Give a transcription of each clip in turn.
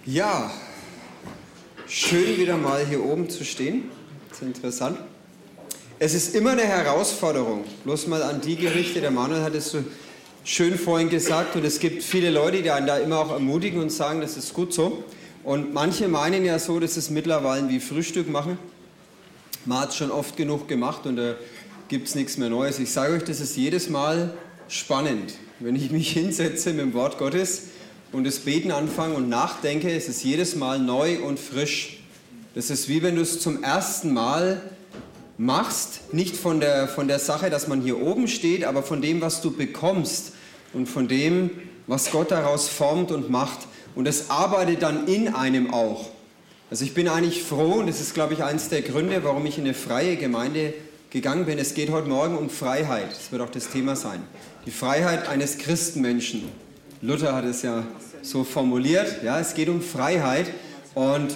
Ja, schön wieder mal hier oben zu stehen. Das ist interessant. Es ist immer eine Herausforderung, bloß mal an die gerichtet. Der Manuel hat es so schön vorhin gesagt und es gibt viele Leute, die einen da immer auch ermutigen und sagen, das ist gut so. Und manche meinen ja so, das ist mittlerweile wie Frühstück machen. Man hat es schon oft genug gemacht und da gibt es nichts mehr Neues. Ich sage euch, das ist jedes Mal spannend, wenn ich mich hinsetze mit dem Wort Gottes und das Beten anfange und nachdenke. Es ist jedes Mal neu und frisch. Das ist wie wenn du es zum ersten Mal machst, nicht von der Sache, dass man hier oben steht, aber von dem, was du bekommst und von dem, was Gott daraus formt und macht. Und es arbeitet dann in einem auch. Also ich bin eigentlich froh, und das ist, glaube ich, eines der Gründe, warum ich in eine freie Gemeinde gegangen bin. Es geht heute Morgen um Freiheit. Das wird auch das Thema sein. Die Freiheit eines Christenmenschen. Luther hat es ja so formuliert. Ja, es geht um Freiheit. Und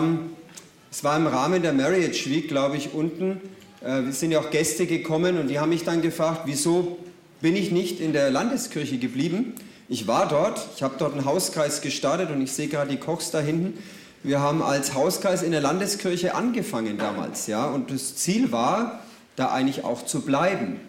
es war im Rahmen der Marriage Week, glaube ich, unten. Wir sind ja auch Gäste gekommen und die haben mich dann gefragt, wieso bin ich nicht in der Landeskirche geblieben? Ich war dort, ich habe dort einen Hauskreis gestartet und ich sehe gerade die Kochs da hinten. Wir haben als Hauskreis in der Landeskirche angefangen damals, ja, und das Ziel war, da eigentlich auch zu bleiben.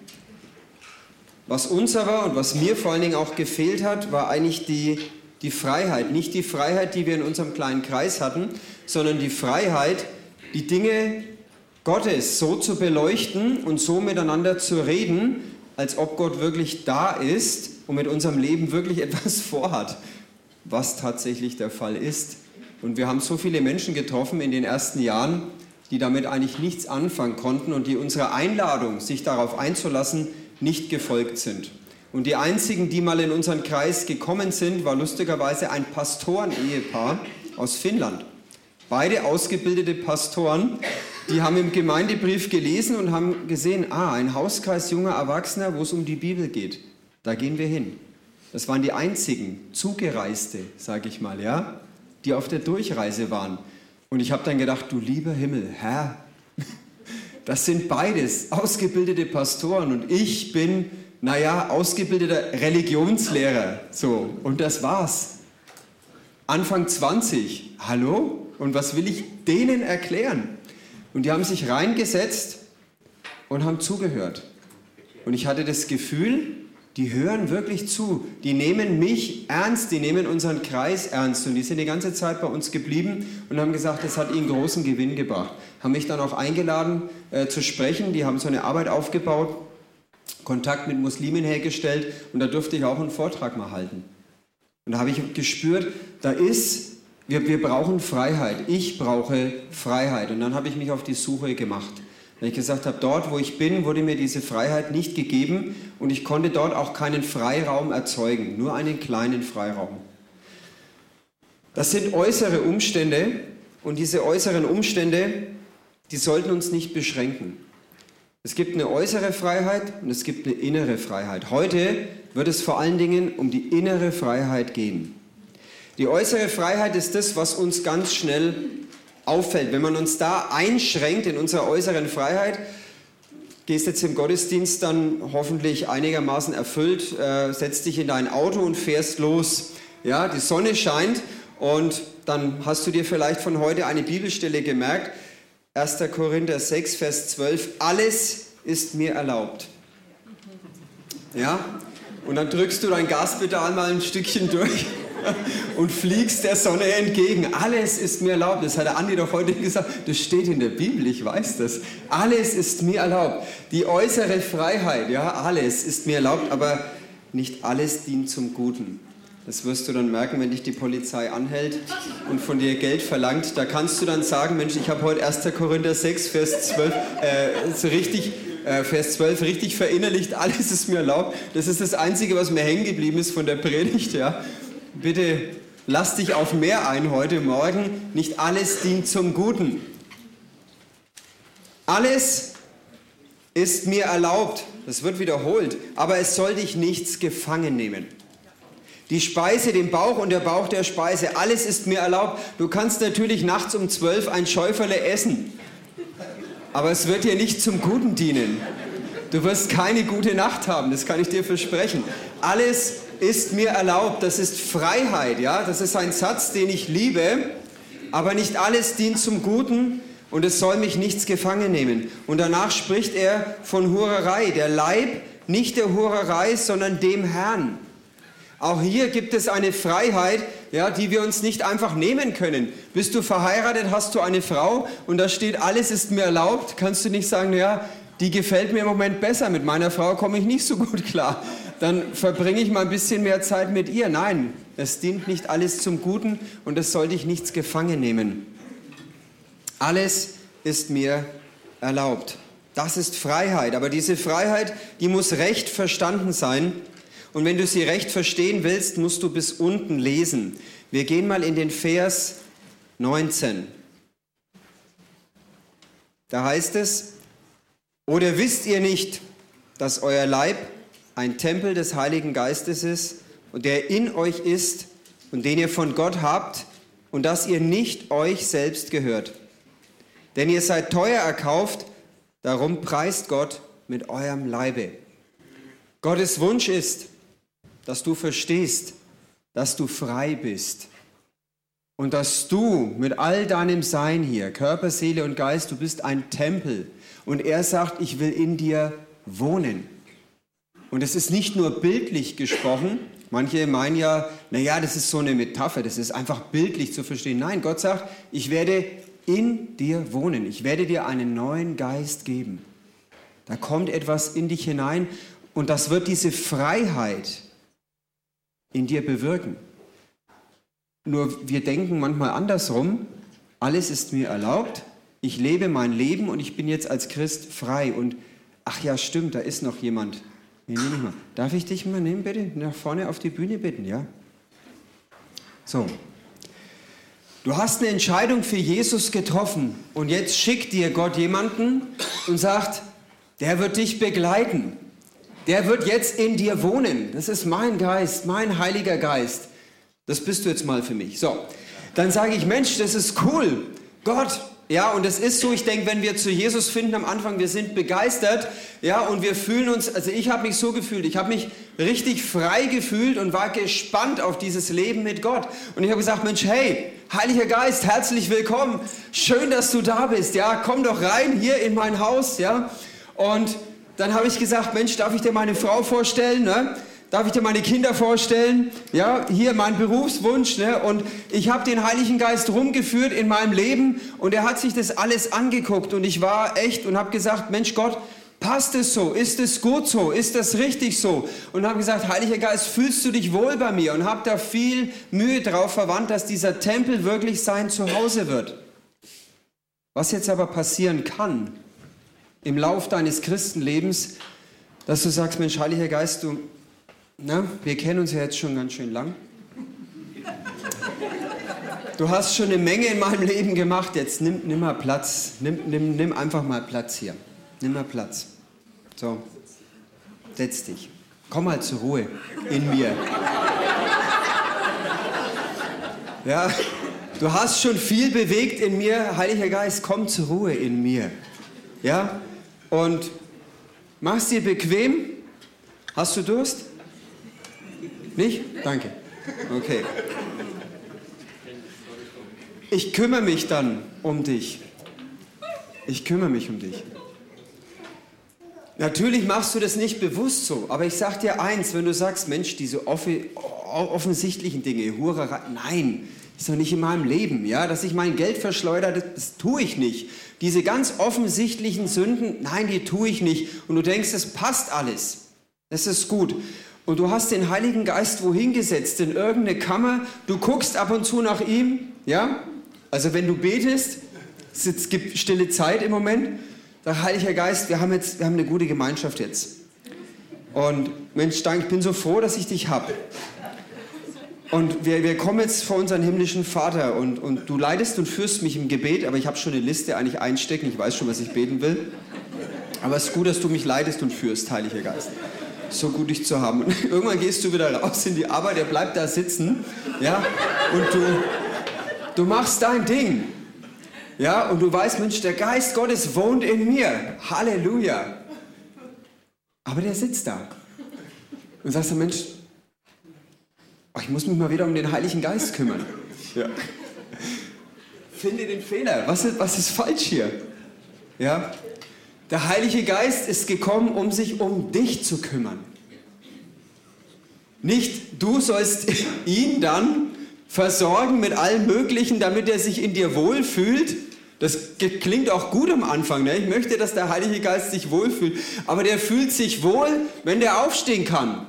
Was uns aber und was mir vor allen Dingen auch gefehlt hat, war eigentlich die Freiheit. Nicht die Freiheit, die wir in unserem kleinen Kreis hatten, sondern die Freiheit, die Dinge Gottes so zu beleuchten und so miteinander zu reden, als ob Gott wirklich da ist und mit unserem Leben wirklich etwas vorhat, was tatsächlich der Fall ist. Und wir haben so viele Menschen getroffen in den ersten Jahren, die damit eigentlich nichts anfangen konnten und die unserer Einladung, sich darauf einzulassen, nicht gefolgt sind. Und die einzigen, die mal in unseren Kreis gekommen sind, war lustigerweise ein Pastoren-Ehepaar aus Finnland. Beide ausgebildete Pastoren, die haben im Gemeindebrief gelesen und haben gesehen, ein Hauskreis junger Erwachsener, wo es um die Bibel geht. Da gehen wir hin. Das waren die einzigen Zugereiste, sage ich mal, ja, die auf der Durchreise waren. Und ich habe dann gedacht, du lieber Himmel, Herr, das sind beides ausgebildete Pastoren und ich bin, ausgebildeter Religionslehrer. So, und das war's. Anfang 20, hallo? Und was will ich denen erklären? Und die haben sich reingesetzt und haben zugehört. Und ich hatte das Gefühl, die hören wirklich zu. Die nehmen mich ernst, die nehmen unseren Kreis ernst. Und die sind die ganze Zeit bei uns geblieben und haben gesagt, das hat ihnen großen Gewinn gebracht. Haben mich dann auch eingeladen zu sprechen. Die haben so eine Arbeit aufgebaut, Kontakt mit Muslimen hergestellt und da durfte ich auch einen Vortrag mal halten. Und da habe ich gespürt, wir brauchen Freiheit. Ich brauche Freiheit. Und dann habe ich mich auf die Suche gemacht. Weil ich gesagt habe, dort, wo ich bin, wurde mir diese Freiheit nicht gegeben und ich konnte dort auch keinen Freiraum erzeugen, nur einen kleinen Freiraum. Das sind äußere Umstände und diese äußeren Umstände, die sollten uns nicht beschränken. Es gibt eine äußere Freiheit und es gibt eine innere Freiheit. Heute wird es vor allen Dingen um die innere Freiheit gehen. Die äußere Freiheit ist das, was uns ganz schnell auffällt. Wenn man uns da einschränkt in unserer äußeren Freiheit, gehst jetzt im Gottesdienst dann hoffentlich einigermaßen erfüllt, setzt dich in dein Auto und fährst los. Ja, die Sonne scheint und dann hast du dir vielleicht von heute eine Bibelstelle gemerkt, 1. Korinther 6, Vers 12, alles ist mir erlaubt. Ja, und dann drückst du dein Gaspedal mal ein Stückchen durch und fliegst der Sonne entgegen. Alles ist mir erlaubt. Das hat der Andi doch heute gesagt. Das steht in der Bibel, ich weiß das. Alles ist mir erlaubt. Die äußere Freiheit, ja, alles ist mir erlaubt, aber nicht alles dient zum Guten. Das wirst du dann merken, wenn dich die Polizei anhält und von dir Geld verlangt. Da kannst du dann sagen, Mensch, ich habe heute 1. Korinther 6, Vers 12 Vers 12 richtig verinnerlicht. Alles ist mir erlaubt. Das ist das Einzige, was mir hängen geblieben ist von der Predigt, ja. Bitte lass dich auf mehr ein heute Morgen. Nicht alles dient zum Guten. Alles ist mir erlaubt. Das wird wiederholt. Aber es soll dich nichts gefangen nehmen. Die Speise, den Bauch und der Bauch der Speise. Alles ist mir erlaubt. Du kannst natürlich nachts um 12 ein Schäuferle essen. Aber es wird dir nicht zum Guten dienen. Du wirst keine gute Nacht haben. Das kann ich dir versprechen. Alles ist mir erlaubt. Das ist Freiheit, ja. Das ist ein Satz, den ich liebe. Aber nicht alles dient zum Guten und es soll mich nichts gefangen nehmen. Und danach spricht er von Hurerei. Der Leib nicht der Hurerei, sondern dem Herrn. Auch hier gibt es eine Freiheit, ja, die wir uns nicht einfach nehmen können. Bist du verheiratet, hast du eine Frau und da steht, alles ist mir erlaubt, kannst du nicht sagen, ja, die gefällt mir im Moment besser, mit meiner Frau komme ich nicht so gut klar. Dann verbringe ich mal ein bisschen mehr Zeit mit ihr. Nein, es dient nicht alles zum Guten und es soll dich nichts gefangen nehmen. Alles ist mir erlaubt. Das ist Freiheit, aber diese Freiheit, die muss recht verstanden sein. Und wenn du sie recht verstehen willst, musst du bis unten lesen. Wir gehen mal in den Vers 19. Da heißt es, oder wisst ihr nicht, dass euer Leib ein Tempel des Heiligen Geistes ist und der in euch ist und den ihr von Gott habt und dass ihr nicht euch selbst gehört? Denn ihr seid teuer erkauft, darum preist Gott mit eurem Leibe. Gottes Wunsch ist, dass du verstehst, dass du frei bist und dass du mit all deinem Sein hier, Körper, Seele und Geist, du bist ein Tempel. Und er sagt, ich will in dir wohnen. Und es ist nicht nur bildlich gesprochen. Manche meinen ja, naja, das ist so eine Metapher, das ist einfach bildlich zu verstehen. Nein, Gott sagt, ich werde in dir wohnen. Ich werde dir einen neuen Geist geben. Da kommt etwas in dich hinein und das wird diese Freiheit in dir bewirken. Nur wir denken manchmal andersrum, alles ist mir erlaubt, ich lebe mein Leben und ich bin jetzt als Christ frei. Und ach ja, stimmt, da ist noch jemand. Nee, nehme ich mal. Darf ich dich mal nehmen, bitte? Nach vorne auf die Bühne bitten, ja? So. Du hast eine Entscheidung für Jesus getroffen und jetzt schickt dir Gott jemanden und sagt, der wird dich begleiten. Der wird jetzt in dir wohnen. Das ist mein Geist, mein Heiliger Geist. Das bist du jetzt mal für mich. So, dann sage ich, Mensch, das ist cool. Gott, ja, und es ist so, ich denke, wenn wir zu Jesus finden am Anfang, wir sind begeistert, ja, und wir fühlen uns, also ich habe mich so gefühlt, ich habe mich richtig frei gefühlt und war gespannt auf dieses Leben mit Gott. Und ich habe gesagt, Mensch, hey, Heiliger Geist, herzlich willkommen. Schön, dass du da bist, ja, komm doch rein hier in mein Haus, ja. Und dann habe ich gesagt, Mensch, darf ich dir meine Frau vorstellen, ne? Darf ich dir meine Kinder vorstellen? Ja, hier mein Berufswunsch, ne? Und ich habe den Heiligen Geist rumgeführt in meinem Leben und er hat sich das alles angeguckt und ich war echt und habe gesagt, Mensch Gott, passt es so? Ist es gut so? Ist das richtig so? Und habe gesagt, Heiliger Geist, fühlst du dich wohl bei mir? Und habe da viel Mühe drauf verwandt, dass dieser Tempel wirklich sein Zuhause wird. Was jetzt aber passieren kann, im Lauf deines Christenlebens, dass du sagst, Mensch, Heiliger Geist, wir kennen uns ja jetzt schon ganz schön lang. Du hast schon eine Menge in meinem Leben gemacht, jetzt nimm mal Platz, nimm einfach mal Platz hier. Nimm mal Platz. So, setz dich. Komm mal zur Ruhe in mir. Ja, du hast schon viel bewegt in mir, Heiliger Geist, komm zur Ruhe in mir. Ja, und mach's dir bequem. Hast du Durst? Nicht? Danke. Okay. Ich kümmere mich dann um dich. Ich kümmere mich um dich. Natürlich machst du das nicht bewusst so, aber ich sag dir eins, wenn du sagst, Mensch, diese offensichtlichen Dinge, Hurerei, nein, ist doch nicht in meinem Leben, ja, dass ich mein Geld verschleudere, das tue ich nicht. Diese ganz offensichtlichen Sünden, nein, die tue ich nicht. Und du denkst, es passt alles, das ist gut. Und du hast den Heiligen Geist wohin gesetzt, in irgendeine Kammer, du guckst ab und zu nach ihm, ja, also wenn du betest, es gibt stille Zeit im Moment, sag, Heiliger Geist, wir haben eine gute Gemeinschaft jetzt. Und Mensch, danke, ich bin so froh, dass ich dich habe. Und wir kommen jetzt vor unseren himmlischen Vater und du leitest und führst mich im Gebet, aber ich habe schon eine Liste eigentlich einstecken, ich weiß schon, was ich beten will. Aber es ist gut, dass du mich leitest und führst, Heiliger Geist. So gut, dich zu haben. Und irgendwann gehst du wieder raus in die Arbeit, er bleibt da sitzen, ja, und du machst dein Ding. Ja, und du weißt, Mensch, der Geist Gottes wohnt in mir. Halleluja. Aber der sitzt da. Und sagst du, Mensch, Oh, ich muss mich mal wieder um den Heiligen Geist kümmern. Ja. Finde den Fehler. Was ist falsch hier? Ja? Der Heilige Geist ist gekommen, um sich um dich zu kümmern. Nicht du sollst ihn dann versorgen mit allem Möglichen, damit er sich in dir wohlfühlt. Das klingt auch gut am Anfang. Ne? Ich möchte, dass der Heilige Geist sich wohlfühlt. Aber der fühlt sich wohl, wenn der aufstehen kann.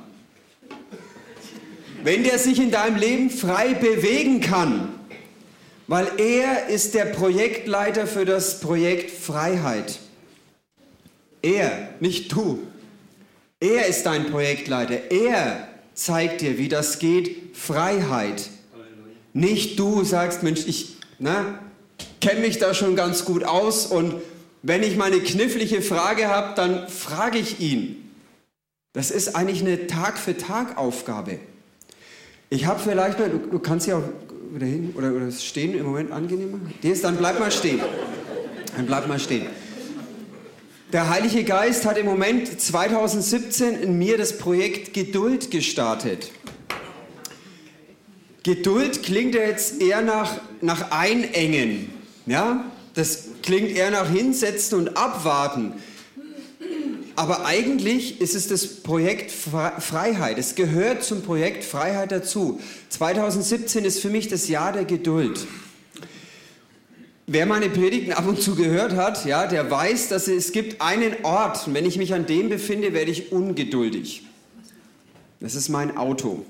Wenn der sich in deinem Leben frei bewegen kann. Weil er ist der Projektleiter für das Projekt Freiheit. Er, nicht du. Er ist dein Projektleiter. Er zeigt dir, wie das geht. Freiheit. Nicht du sagst, Mensch, ich kenne mich da schon ganz gut aus und wenn ich mal eine knifflige Frage habe, dann frage ich ihn. Das ist eigentlich eine Tag-für-Tag-Aufgabe. Ich habe vielleicht mal, du kannst ja auch wieder hin oder stehen im Moment angenehmer. Dann bleib mal stehen. Dann bleib mal stehen. Der Heilige Geist hat im Moment 2017 in mir das Projekt Geduld gestartet. Geduld klingt ja jetzt eher nach Einengen. Ja? Das klingt eher nach Hinsetzen und Abwarten. Aber eigentlich ist es das Projekt Freiheit. Es gehört zum Projekt Freiheit dazu. 2017 ist für mich das Jahr der Geduld. Wer meine Predigten ab und zu gehört hat, ja, der weiß, dass es gibt einen Ort, und wenn ich mich an dem befinde, werde ich ungeduldig. Das ist mein Auto.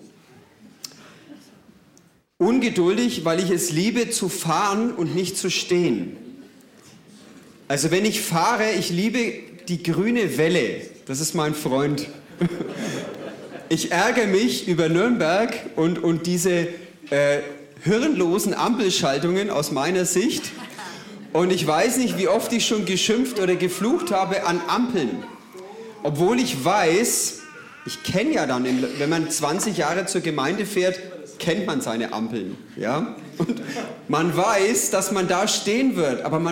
Ungeduldig, weil ich es liebe zu fahren und nicht zu stehen. Also wenn ich fahre, ich liebe die grüne Welle. Das ist mein Freund. Ich ärgere mich über Nürnberg und diese hirnlosen Ampelschaltungen aus meiner Sicht. Und ich weiß nicht, wie oft ich schon geschimpft oder geflucht habe an Ampeln. Obwohl ich weiß, ich kenne ja dann, wenn man 20 Jahre zur Gemeinde fährt, kennt man seine Ampeln. Ja? Und man weiß, dass man da stehen wird. Aber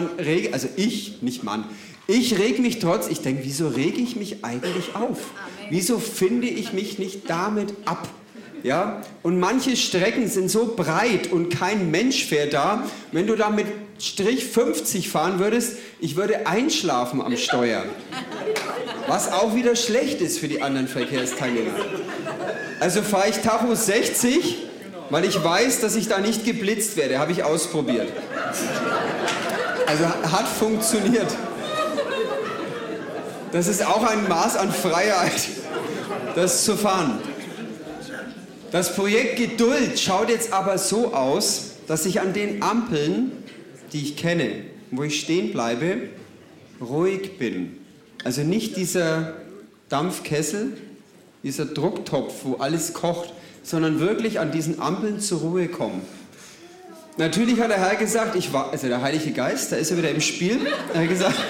ich reg mich ich denke, wieso rege ich mich eigentlich auf? Wieso finde ich mich nicht damit ab? Ja? Und manche Strecken sind so breit und kein Mensch fährt da. Wenn du da mit Strich 50 fahren würdest, ich würde einschlafen am Steuer. Was auch wieder schlecht ist für die anderen Verkehrsteilnehmer. Also fahre ich Tacho 60, weil ich weiß, dass ich da nicht geblitzt werde. Habe ich ausprobiert. Also hat funktioniert. Das ist auch ein Maß an Freiheit, das zu fahren. Das Projekt Geduld schaut jetzt aber so aus, dass ich an den Ampeln, die ich kenne, wo ich stehen bleibe, ruhig bin. Also nicht dieser Dampfkessel, dieser Drucktopf, wo alles kocht, sondern wirklich an diesen Ampeln zur Ruhe kommen. Natürlich hat der Herr gesagt, der Heilige Geist, da ist er wieder im Spiel, er hat gesagt,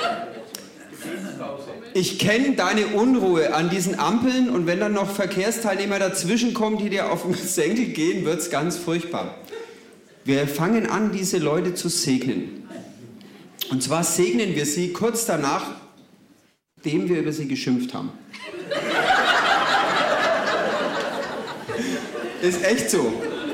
ich kenne deine Unruhe an diesen Ampeln und wenn dann noch Verkehrsteilnehmer dazwischen kommen, die dir auf den Senkel gehen, wird es ganz furchtbar. Wir fangen an, diese Leute zu segnen. Und zwar segnen wir sie kurz danach, nachdem wir über sie geschimpft haben. Ist echt so.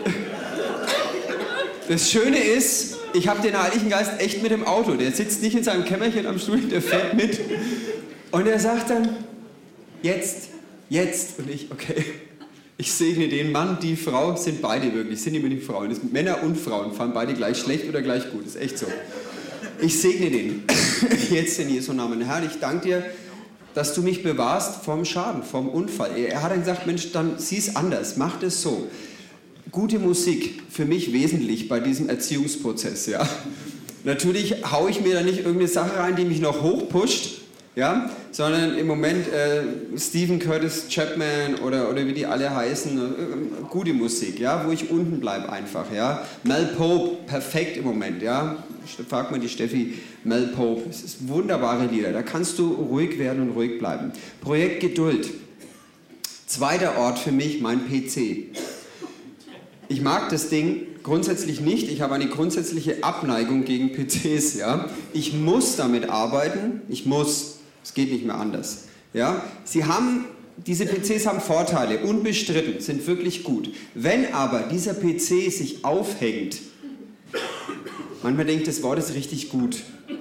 Das Schöne ist, ich habe den Heiligen Geist echt mit im Auto. Der sitzt nicht in seinem Kämmerchen am Stuhl, der fährt mit. Und er sagt dann, jetzt. Und ich, okay. Ich segne den Mann, die Frau, sind beide wirklich, sind immer die Frauen. Das sind Männer und Frauen, fahren beide gleich schlecht oder gleich gut. Das ist echt so. Ich segne den. Jetzt in Jesu Namen. Herr, ich danke dir, dass du mich bewahrst vom Schaden, vom Unfall. Er hat dann gesagt, Mensch, dann sieh es anders, mach das so. Gute Musik, für mich wesentlich bei diesem Erziehungsprozess. Ja. Natürlich haue ich mir da nicht irgendeine Sache rein, die mich noch hochpusht, ja, sondern im Moment Stephen Curtis Chapman oder wie die alle heißen, gute Musik, ja, wo ich unten bleibe einfach. Ja. Mel Pope, perfekt im Moment. Ja. Frag mal die Steffi, Mel Pope, es ist wunderbare Lieder, da kannst du ruhig werden und ruhig bleiben. Projekt Geduld. Zweiter Ort für mich, mein PC. Ich mag das Ding grundsätzlich nicht. Ich habe eine grundsätzliche Abneigung gegen PCs. Ja? Ich muss damit arbeiten. Ich muss. Es geht nicht mehr anders. Ja? Sie haben diese PCs haben Vorteile, unbestritten, sind wirklich gut. Wenn aber dieser PC sich aufhängt, manchmal denkt das Wort ist richtig gut.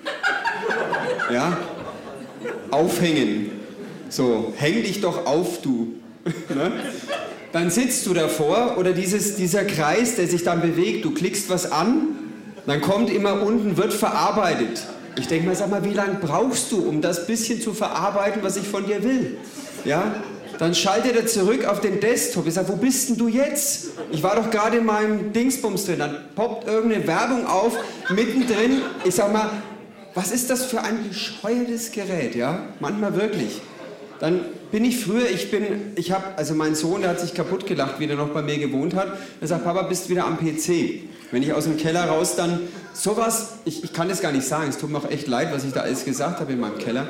Ja? Aufhängen. So, häng dich doch auf, du. Ne? Dann sitzt du davor oder dieser Kreis, der sich dann bewegt, du klickst was an, dann kommt immer unten, wird verarbeitet. Ich denke mal, sag mal, wie lange brauchst du, um das bisschen zu verarbeiten, was ich von dir will? Ja? Dann schaltet er zurück auf den Desktop. Ich sage, wo bist denn du jetzt? Ich war doch gerade in meinem Dingsbums drin. Dann poppt irgendeine Werbung auf, mittendrin. Ich sag mal, was ist das für ein bescheuertes Gerät? Ja? Manchmal wirklich. Dann bin ich früher, also mein Sohn, der hat sich kaputt gelacht, wie der noch bei mir gewohnt hat. Er sagt, Papa, bist wieder am PC. Wenn ich aus dem Keller raus dann sowas, ich kann das gar nicht sagen, es tut mir auch echt leid, was ich da alles gesagt habe in meinem Keller.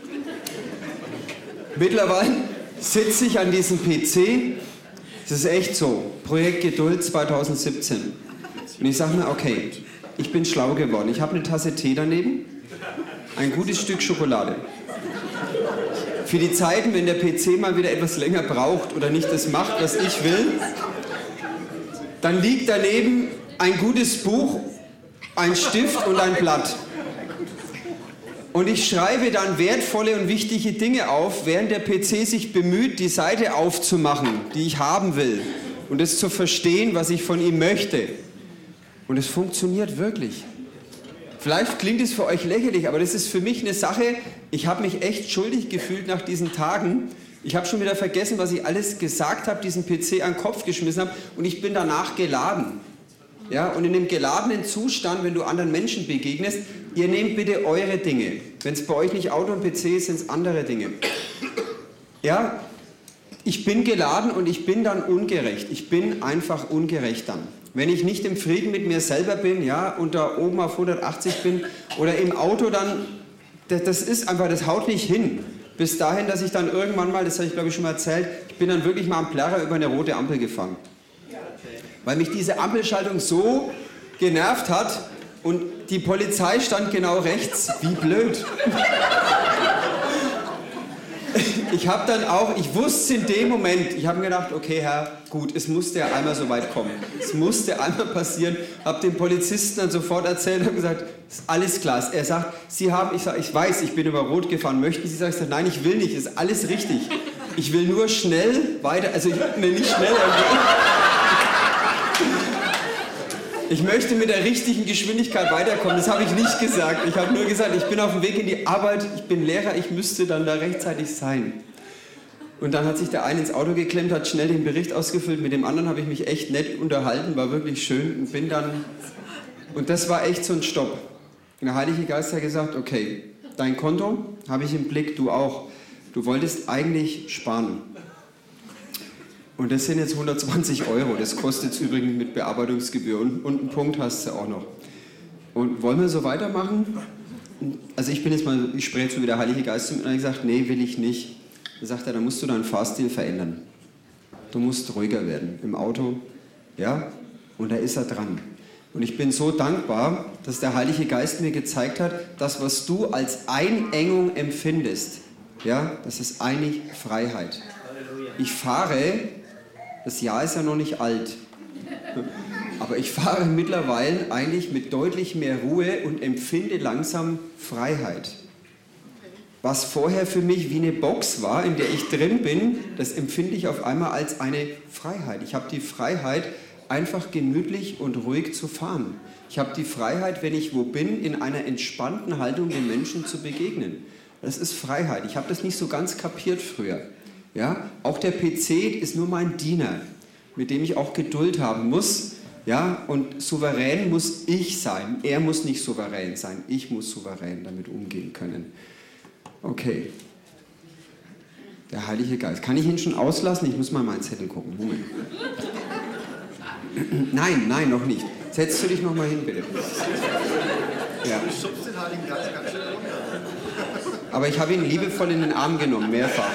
Mittlerweile sitze ich an diesem PC, das ist echt so, Projekt Geduld 2017. Und ich sage mir, okay, ich bin schlau geworden, ich habe eine Tasse Tee daneben, ein gutes Stück Schokolade. Für die Zeiten, wenn der PC mal wieder etwas länger braucht oder nicht das macht, was ich will, dann liegt daneben ein gutes Buch, ein Stift und ein Blatt. Und ich schreibe dann wertvolle und wichtige Dinge auf, während der PC sich bemüht, die Seite aufzumachen, die ich haben will. Und es zu verstehen, was ich von ihm möchte. Und es funktioniert wirklich. Vielleicht klingt es für euch lächerlich, aber das ist für mich eine Sache, ich habe mich echt schuldig gefühlt nach diesen Tagen. Ich habe schon wieder vergessen, was ich alles gesagt habe, diesen PC an den Kopf geschmissen habe und ich bin danach geladen. Ja, und in dem geladenen Zustand, wenn du anderen Menschen begegnest, ihr nehmt bitte eure Dinge. Wenn es bei euch nicht Auto und PC ist, sind es andere Dinge. Ja, ich bin geladen und ich bin dann ungerecht. Ich bin einfach ungerecht dann. Wenn ich nicht im Frieden mit mir selber bin, ja, und da oben auf 180 bin oder im Auto, dann, das ist einfach, das haut nicht hin. Bis dahin, dass ich dann irgendwann mal, das habe ich glaube ich schon mal erzählt, ich bin dann wirklich mal am Plärrer über eine rote Ampel gefahren. Weil mich diese Ampelschaltung so genervt hat und die Polizei stand genau rechts. Wie blöd. Ich wusste in dem Moment, ich habe mir gedacht, okay Herr, gut, es musste ja einmal so weit kommen. Es musste einmal passieren. Habe dem Polizisten dann sofort erzählt und gesagt, ist alles klar. Er sagt, ich sage, ich weiß, ich bin über Rot gefahren, möchten Sie? Ich sage, nein, ich will nicht, ist alles richtig. Ich will nur schnell weiter, nicht schnell. Ich möchte mit der richtigen Geschwindigkeit weiterkommen, das habe ich nicht gesagt. Ich habe nur gesagt, ich bin auf dem Weg in die Arbeit, ich bin Lehrer, ich müsste dann da rechtzeitig sein. Und dann hat sich der eine ins Auto geklemmt, hat schnell den Bericht ausgefüllt, mit dem anderen habe ich mich echt nett unterhalten, war wirklich schön und das war echt so ein Stopp. Und der Heilige Geist hat gesagt, okay, dein Konto habe ich im Blick, du auch. Du wolltest eigentlich sparen. Und das sind jetzt 120 €, das kostet es übrigens mit Bearbeitungsgebühr und einen Punkt hast du auch noch. Und wollen wir so weitermachen? Also ich spreche jetzt so wie der Heilige Geist und habe gesagt, nee, will ich nicht. Dann sagt er, dann musst du deinen Fahrstil verändern. Du musst ruhiger werden im Auto, ja, und da ist er dran. Und ich bin so dankbar, dass der Heilige Geist mir gezeigt hat, das, was du als Einengung empfindest, ja, das ist eigentlich Freiheit. Ich fahre, das Jahr ist ja noch nicht alt, aber ich fahre mittlerweile eigentlich mit deutlich mehr Ruhe und empfinde langsam Freiheit. Was vorher für mich wie eine Box war, in der ich drin bin, das empfinde ich auf einmal als eine Freiheit. Ich habe die Freiheit, einfach gemütlich und ruhig zu fahren. Ich habe die Freiheit, wenn ich wo bin, in einer entspannten Haltung den Menschen zu begegnen. Das ist Freiheit. Ich habe das nicht so ganz kapiert früher. Ja? Auch der PC ist nur mein Diener, mit dem ich auch Geduld haben muss. Ja? Und souverän muss ich sein. Er muss nicht souverän sein. Ich muss souverän damit umgehen können. Okay. Der Heilige Geist. Kann ich ihn schon auslassen? Ich muss mal meinen Zettel gucken. Moment. Nein, noch nicht. Setzt du dich noch mal hin, bitte. Ja. Du schubst den Heiligen Geist ganz schön runter. Aber ich habe ihn liebevoll in den Arm genommen, mehrfach.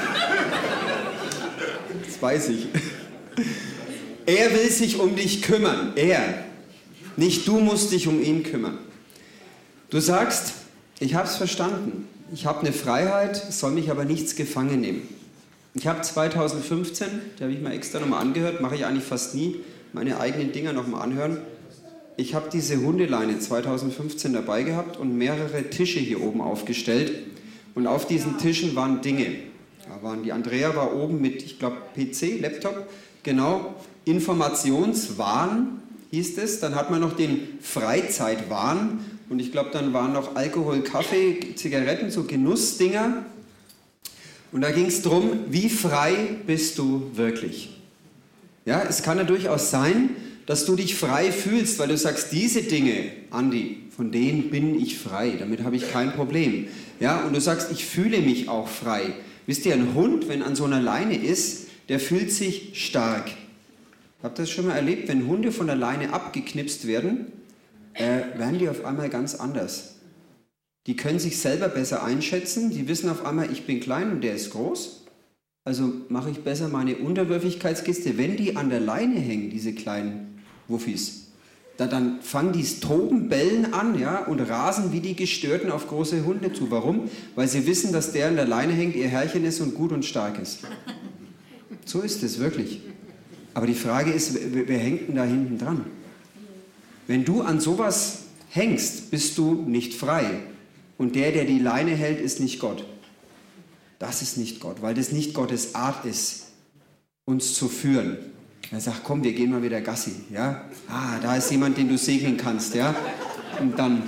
Das weiß ich. Er will sich um dich kümmern. Er. Nicht du musst dich um ihn kümmern. Du sagst, ich habe es verstanden. Ich habe eine Freiheit, soll mich aber nichts gefangen nehmen. Ich habe 2015, die habe ich mir extra nochmal angehört, mache ich eigentlich fast nie, meine eigenen Dinger nochmal anhören. Ich habe diese Hundeleine 2015 dabei gehabt und mehrere Tische hier oben aufgestellt. Und auf diesen Tischen waren Dinge. Die Andrea war oben mit, ich glaube, PC, Laptop, genau, Informationswahn hieß es. Dann hat man noch den Freizeitwahn und ich glaube, dann waren noch Alkohol, Kaffee, Zigaretten, so Genussdinger. Und da ging es darum, wie frei bist du wirklich? Ja, es kann ja durchaus sein, dass du dich frei fühlst, weil du sagst, diese Dinge, Andi, von denen bin ich frei, damit habe ich kein Problem. Ja, und du sagst, ich fühle mich auch frei. Wisst ihr, ein Hund, wenn an so einer Leine ist, der fühlt sich stark. Habt ihr das schon mal erlebt? Wenn Hunde von der Leine abgeknipst werden, werden die auf einmal ganz anders. Die können sich selber besser einschätzen, die wissen auf einmal, ich bin klein und der ist groß. Also mache ich besser meine Unterwürfigkeitsgeste. Wenn die an der Leine hängen, diese kleinen Wuffis, dann fangen die Toben, bellen an, ja, und rasen wie die Gestörten auf große Hunde zu. Warum? Weil sie wissen, dass der an der Leine hängt, ihr Herrchen ist und gut und stark ist. So ist es wirklich. Aber die Frage ist, wer hängt denn da hinten dran? Wenn du an sowas hängst, bist du nicht frei. Und der die Leine hält, ist nicht Gott. Das ist nicht Gott, weil das nicht Gottes Art ist, uns zu führen. Er sagt, komm, wir gehen mal wieder Gassi. Ja? Da ist jemand, den du segnen kannst. Ja? Und dann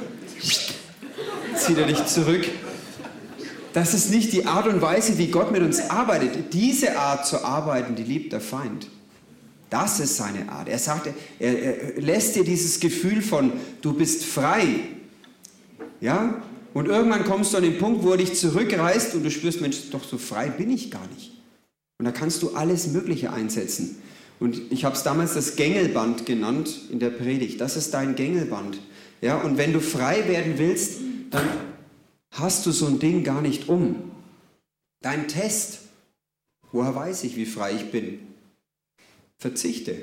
zieht er dich zurück. Das ist nicht die Art und Weise, wie Gott mit uns arbeitet. Diese Art zu arbeiten, die liebt der Feind. Das ist seine Art. Er sagt, er lässt dir dieses Gefühl von, du bist frei. Ja? Und irgendwann kommst du an den Punkt, wo er dich zurückreißt und du spürst, Mensch, doch so frei bin ich gar nicht. Und da kannst du alles Mögliche einsetzen. Und ich habe es damals das Gängelband genannt in der Predigt. Das ist dein Gängelband. Ja? Und wenn du frei werden willst, dann hast du so ein Ding gar nicht um. Dein Test, woher weiß ich, wie frei ich bin? Verzichte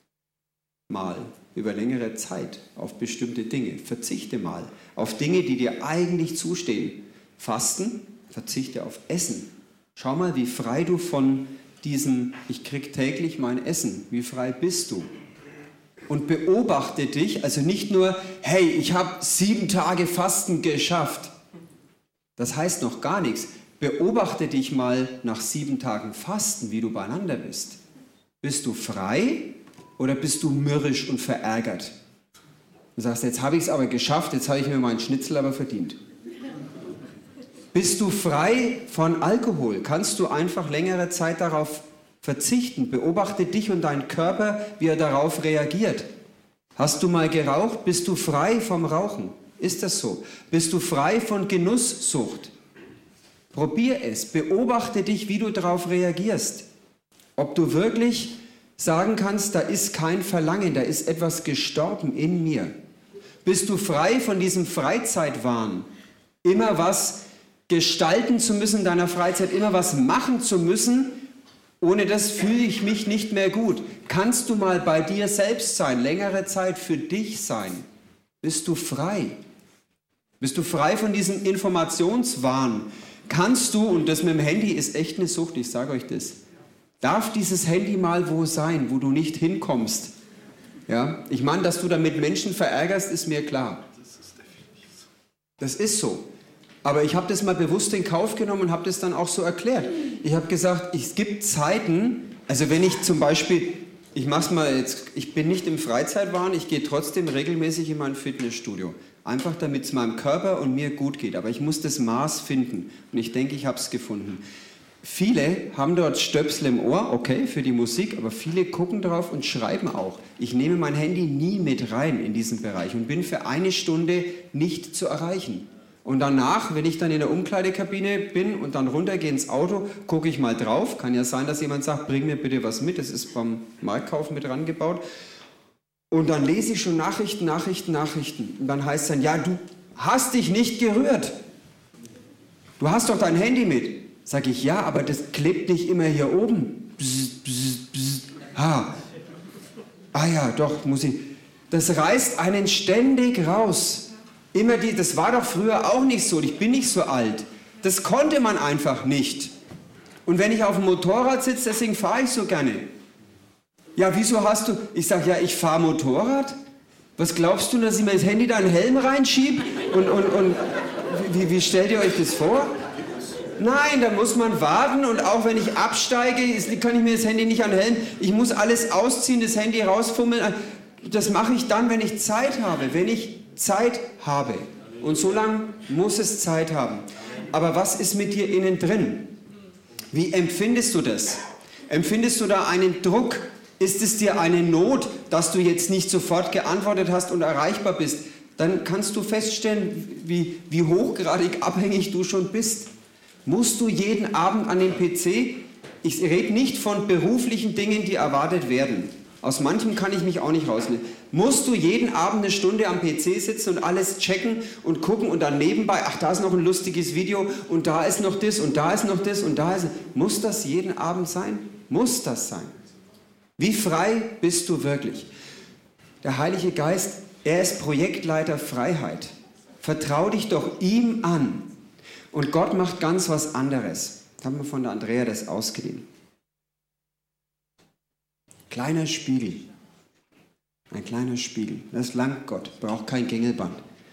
mal über längere Zeit auf bestimmte Dinge. Verzichte mal auf Dinge, die dir eigentlich zustehen. Fasten, verzichte auf Essen. Schau mal, wie frei du von diesem, ich krieg täglich mein Essen, wie frei bist du? Und beobachte dich, also nicht nur, hey, ich habe 7 Tage Fasten geschafft. Das heißt noch gar nichts. Beobachte dich mal nach 7 Tagen Fasten, wie du beieinander bist. Bist du frei oder bist du mürrisch und verärgert? Du sagst, jetzt habe ich es aber geschafft, jetzt habe ich mir meinen Schnitzel aber verdient. Bist du frei von Alkohol? Kannst du einfach längere Zeit darauf verzichten? Beobachte dich und deinen Körper, wie er darauf reagiert. Hast du mal geraucht? Bist du frei vom Rauchen? Ist das so? Bist du frei von Genusssucht? Probier es. Beobachte dich, wie du darauf reagierst. Ob du wirklich sagen kannst, da ist kein Verlangen, da ist etwas gestorben in mir. Bist du frei von diesem Freizeitwahn? Immer was gestalten zu müssen in deiner Freizeit, immer was machen zu müssen, ohne das fühle ich mich nicht mehr gut. Kannst du mal bei dir selbst sein, längere Zeit für dich sein? Bist du frei? Bist du frei von diesem Informationswahn? Kannst du, und das mit dem Handy ist echt eine Sucht, ich sage euch das, darf dieses Handy mal wo sein, wo du nicht hinkommst? Ja? Ich meine, dass du damit Menschen verärgerst, ist mir klar. Das ist so. Aber ich habe das mal bewusst in Kauf genommen und habe das dann auch so erklärt. Ich habe gesagt, es gibt Zeiten, also wenn ich zum Beispiel, ich mach's mal jetzt, ich bin nicht im Freizeitwahn, ich gehe trotzdem regelmäßig in mein Fitnessstudio. Einfach damit es meinem Körper und mir gut geht. Aber ich muss das Maß finden. Und ich denke, ich habe es gefunden. Viele haben dort Stöpsel im Ohr, okay, für die Musik, aber viele gucken drauf und schreiben auch. Ich nehme mein Handy nie mit rein in diesen Bereich und bin für 1 Stunde nicht zu erreichen. Und danach, wenn ich dann in der Umkleidekabine bin und dann runtergehe ins Auto, gucke ich mal drauf. Kann ja sein, dass jemand sagt, bring mir bitte was mit. Das ist beim Marktkauf mit rangebaut. Und dann lese ich schon Nachrichten. Und dann heißt es dann, ja, du hast dich nicht gerührt. Du hast doch dein Handy mit. Sag ich, ja, aber das klebt nicht immer hier oben. Bzz, bzz, bzz. Ah ja, doch, muss ich. Das reißt einen ständig raus. Das war doch früher auch nicht so. Ich bin nicht so alt. Das konnte man einfach nicht. Und wenn ich auf dem Motorrad sitze, deswegen fahre ich so gerne. Ja, wieso hast du... Ich sage, ja, ich fahre Motorrad. Was glaubst du, dass ich mir das Handy da in den Helm reinschiebe? Und wie stellt ihr euch das vor? Nein, da muss man warten und auch wenn ich absteige, kann ich mir das Handy nicht an den Helm. Ich muss alles ausziehen, das Handy rausfummeln. Das mache ich dann, wenn ich Zeit habe. Wenn ich Zeit habe. Und so lange muss es Zeit haben. Aber was ist mit dir innen drin? Wie empfindest du das? Empfindest du da einen Druck? Ist es dir eine Not, dass du jetzt nicht sofort geantwortet hast und erreichbar bist? Dann kannst du feststellen, wie hochgradig abhängig du schon bist. Musst du jeden Abend an den PC? Ich rede nicht von beruflichen Dingen, die erwartet werden. Aus manchem kann ich mich auch nicht rausnehmen. Musst du jeden Abend eine Stunde am PC sitzen und alles checken und gucken und dann nebenbei, ach, da ist noch ein lustiges Video und da ist noch das und da ist noch das und da ist... Muss das jeden Abend sein? Muss das sein? Wie frei bist du wirklich? Der Heilige Geist, er ist Projektleiter Freiheit. Vertrau dich doch ihm an. Und Gott macht ganz was anderes. Das haben wir von der Andrea das ausgeliehen. Kleiner Spiegel. Ein kleiner Spiegel. Das langt Gott. Braucht kein Gängelband.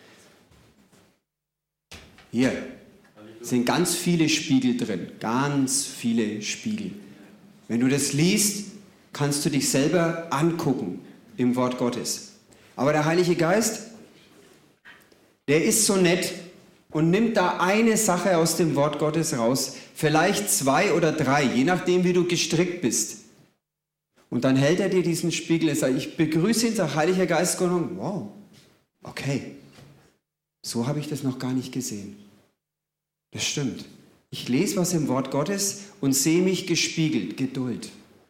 Hier sind ganz viele Spiegel drin. Ganz viele Spiegel. Wenn du das liest, kannst du dich selber angucken im Wort Gottes. Aber der Heilige Geist, der ist so nett und nimmt da eine Sache aus dem Wort Gottes raus, vielleicht 2 oder 3, je nachdem, wie du gestrickt bist. Und dann hält er dir diesen Spiegel und sagt, ich begrüße ihn, sagt Heiliger Geist, und wow, okay, so habe ich das noch gar nicht gesehen. Das stimmt. Ich lese was im Wort Gottes und sehe mich gespiegelt, Geduld.